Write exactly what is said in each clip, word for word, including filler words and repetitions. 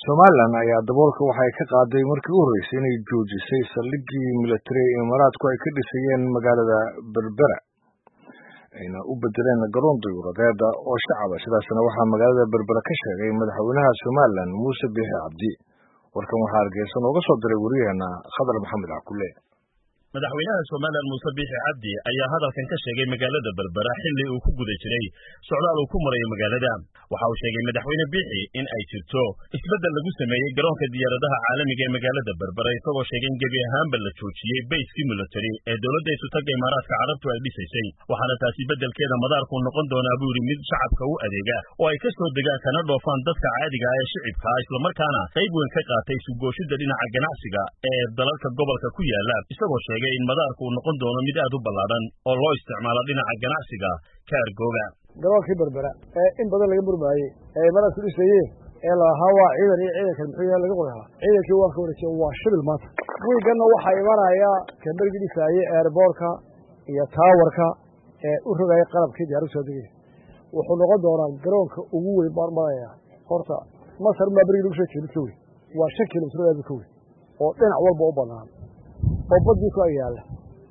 Somaliland ayaa daboolka waxay ka qaaday markii ugu horeysay inay joojisay saldhiggii military ee Imaaraadku ay ka dhisayeen magaalada Berbera ayna u bedeleen garoon diyuuradeed oo shacab ah. Sidaasna waxaa magaalada Berbera ka sheegay madaxweynaha Somaliland Muuse Biixi Cabdi. Warkan waxaa Hargeysa nooga soo diray wariyaheena Khadar Maxamed Cakulle. madaxweynaha Somaliland Muuse Biixi Cabdi ayaa hadalkan ka sheegay magaalada Berbera xilli uu ku guda jiray socdaal uu ku maray magaalada. Waxa uu sheegay madaxweyne Biixi in ay jirto isbedel lagu sameeyay garoonka diyaaradaha caalamiga ee magaalada Berbera, isagoo sheegay in gebi ahaanba la joojiyay bayskii military ee dowladda Isutaga Imaaraadka Carabtu ay dhisaysay, waxaana taasi bedelkeeda madaarku noqon doonaa buu yiri mid shacabka u adeega oo ay ka soo degaan kana dhoofaan dadka caadiga ah ee shicibka ah, isla markaana qayb weyn ka qaatay suuqooshida dhinaca ganacsiga ee dalalka gobolka ku yaala, isagoo sheegay in madaarku uu noqon doono mid aad u ballaaran oo loo isticmaalo dhinaca ganacsiga kaargooga. Garoonkii Berbera ee in badan laga murmaayay ee Imaaraadku dhisayeen ee la hawa ciidan iyo ciidanka muxuu yahay laga qoraa ciidankii waa ka wareejiyay waa shibil maanta. Wiigana waxa imanaya kambarigi dhisayay airportka iyo towerka ee u rogay qalabkii diyaar u soo degay. Wuxuu noqon doonaa garoonka ugu weyn barmaraya horta Masar ma bariga lagu soo jeedo waa shan kiiloomitir oo dhinac walba u banaan oo badii ku ayaala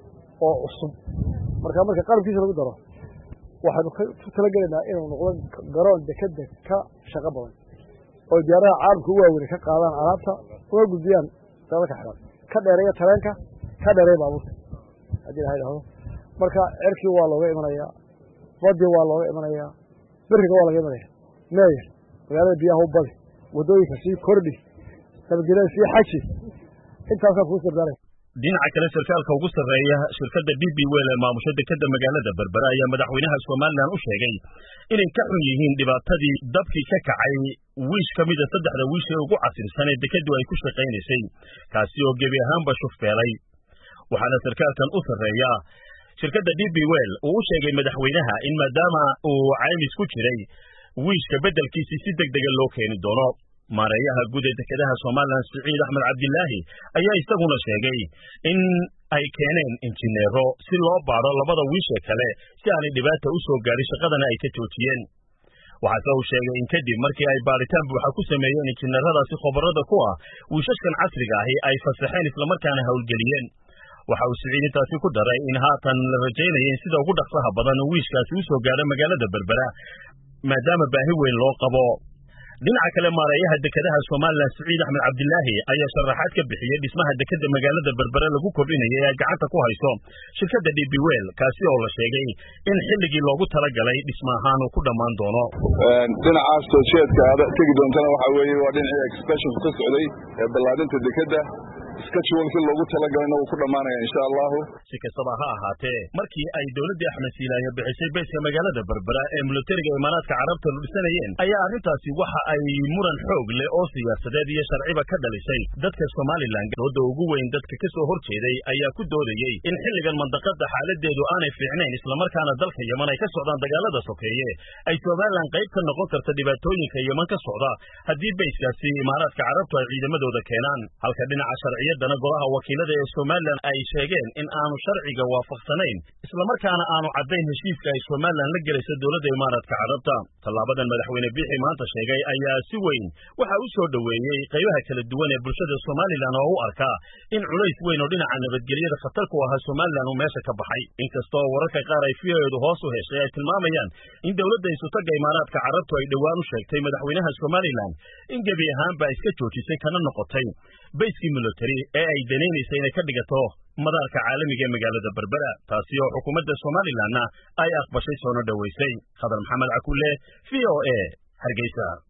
oo cusub. marka marka qalabkiisa lagu daro waxaanu ku talagalaynaa inuu noqdo garoon dekada ka shaqo badan oo diyaaradaha caalamka ugu waaweyn ka qaadaan alaabta oo gudbiyaan dalalka xiran ka dheereeya tareenka ka dheereeya baabuurta hadii la yiraahdo. marka cirkii waa looga imanayaa, badii waa looga imanayaa, bariga waa laga imanayaa, meeyir magaalada biyaha u badi, wadooyinka sii kordhi, nabadgelyada sii xaji, intaas ku sirdaray. dhinaca kale sarkaalka ugu sarreeya shirkadda D B World ee maamusha dekada magaalada Berbera ayaa madaxweynaha Somaliland u sheegay inay ka xun yihiin dhibaatadii dabkii ka kacay wiish ka mid ah saddexda wiish ee ugu casirsan ee dekadu ay ku shaqaynaysay, kaasi oo gebi ahaanba shufbeelay. waxaana sarkaalkan u sarreeya shirkadda D B World uu u sheegay madaxweynaha in maadaama uu caymis ku jiray wiishka bedelkiisii si degdega loo keeni doono. maareeyaha guud ee dekadaha Somaliland Siciid Axmed Cabdilaahi ayaa isaguna sheegay in ay keeneen injineero si loo baaro labada wiish ee kale si aanay dhibaato u soo gaarin, shaqadana ay ka joojiyeen. waxaase uu sheegay in kadib markii ay baaritaan buuxa ku sameeyeen injineeradaasi khabarada ku ah wiishashkan casriga ahi ay fasaxeen islamarkaana howlgeliyeen. waxa uu Siciid intaasi ku daray in haatan la rajaynaya in sida ugu dhaqsaha badan wiishkaasi u soo gaaro magaalada Berbera maadaama baahi weyn loo qabo. dhinaca kale maareeyaha dekadaha Somaliland Siciid Axmed Cabdilaahi ayaa sharaxaad ka bixiyay dhismaha dekada magaalada Berbera lagu kordhinayay ee gacanta ku hayso shirkadda D B World, kaasi oo la sheegay in xilligii loogu talagalay dhismahaan uu ku dhammaan doono. dhinacaas soo jeedka aad tagi doontana waxa weeye waa dhinacii expansion ka socday ee ballaarinta dekada schedule si loogu talagalay uu ku dhamaanayo insha Allah. si kastaba ha ahaatee, markii ay dowladda Axmed Siilaayo bixisay bayska magaalada Berbera ee militariga Imaaraadka Carabta lu dhisanayeen, ayaa arrintaasi waxa ay muran xoog leh oo siyaasadeed iyo sharciba ka dhalisay dadka Somaliland. dooda ugu weyn dadka ka soo horjeeday ayaa ku doodayay in xilligan mandaqada xaaladeedu aanay fiicnayn, isla markaana dalka Yemen ay ka socdaan dagaalada sokeeye ay Somaliland qayb ka noqon karto dhibaatooyinka Yemen ka socda haddii bayskaasi Imaaraadka Carabtu ay ciidamadooda keenaan. halka dhinaca sharciyadana golaha wakiilada ee Somaliland ay sheegeen in aanu sharciga waafaqsanayn, isla markaana aanu caddayn heshiiska ay Somaliland la gelayso dowladda Imaaraadka Carabta. tallaabadan madaxweyne Biixi maanta sheegay ayaa si weyn waxa uu soo dhaweeyay qaybaha kala duwan ee bulshada Somaliland oo u arka in culays weyn oo dhinaca nabadgelyada khatar ku ah Somaliland uu meesha ka baxay. inkastoo wararka qaar ay fiyeedu hoos u heshay ay tilmaamayaan in dowladda Isutaga Imaaraadka Carabtu ay dhawaan u sheegtay madaxweynaha Somaliland in gebi ahaanba iska joojisay kana noqotay bayskii military ee ay danaynaysay inay ka dhigato madaarka caalamiga ee magaalada Berbera, taasi oo xukuumadda Somalilandna ay aqbashay soona dhaweysay. Khadar Maxamed Cakulle, V O A, Hargeysa.